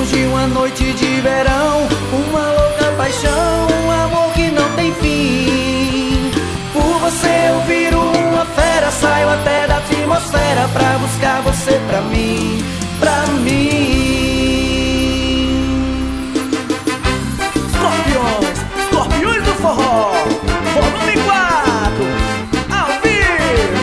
Sonhos de uma noite de verão, uma louca paixão, um amor que não tem fim. Por você eu viro uma fera, saio até da atmosfera pra buscar você pra mim, pra mim. Escorpiões do forró, volume 4, ao vivo.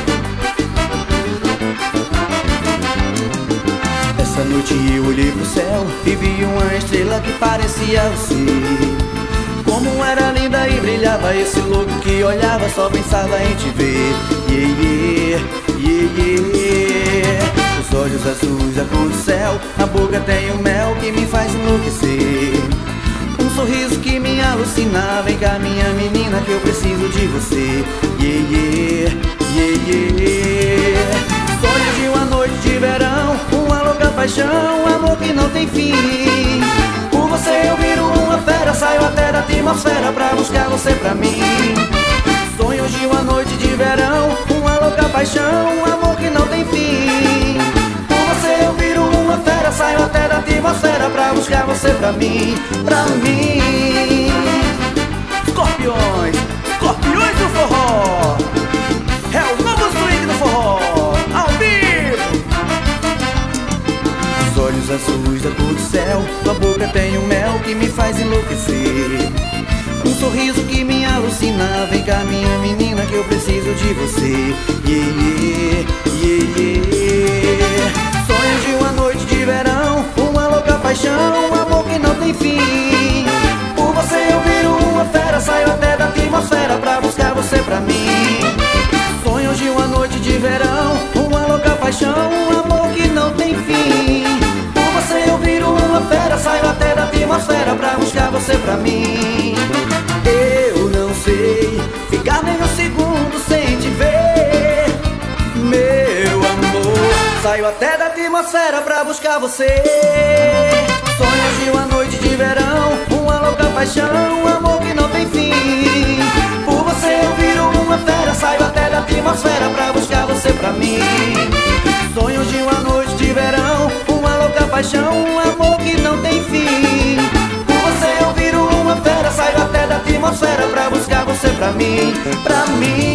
Essa noite eu olhei pro céu e vi uma estrela que parecia você. Como era linda e brilhava, esse louco que olhava só pensava em te ver. Yeah, yeah, yeah, yeah. Os olhos azuis, a cor do céu, a boca tem um mel que me faz enlouquecer. Um sorriso que me alucina, vem cá minha menina que eu preciso de você. Yeah, yeah, yeah, yeah. Sonhos de uma noite de verão, uma louca paixão, um amor que não tem fim. Por você eu viro uma fera, saio até da atmosfera pra buscar você pra mim. Sonhos de uma noite de verão, uma louca paixão, um amor que não tem fim. Por você eu viro uma fera, saio até da atmosfera pra buscar você pra mim, pra mim. Escorpiões do forró, é o novo swing do forró, ao vivo. Os olhos azuis da cor do céu, tua boca tem um mel que me faz enlouquecer. Um sorriso que me alucina, vem cá minha menina que eu preciso de você. Yeah, yeah, yeah, yeah. Sonhos de uma noite de verão, uma louca paixão, um amor que não tem fim. Por você eu viro uma fera, saio até da atmosfera pra buscar você pra mim. Sonhos de uma noite de verão, uma louca paixão, um amor que não tem fim. Por você eu viro uma fera, saio até da atmosfera pra buscar você pra mim. Eu não sei ficar nem um segundo sem te ver, meu amor. Saio até da atmosfera pra buscar você. Sonhos de uma noite de verão, uma louca paixão, um amor que não tem fim. Por você eu viro uma fera, saio até da atmosfera pra buscar você pra mim. Sonhos de uma noite de verão, uma louca paixão, um amor que não tem fim. Por você eu viro uma fera, saio até da atmosfera pra buscar você pra mim, pra mim.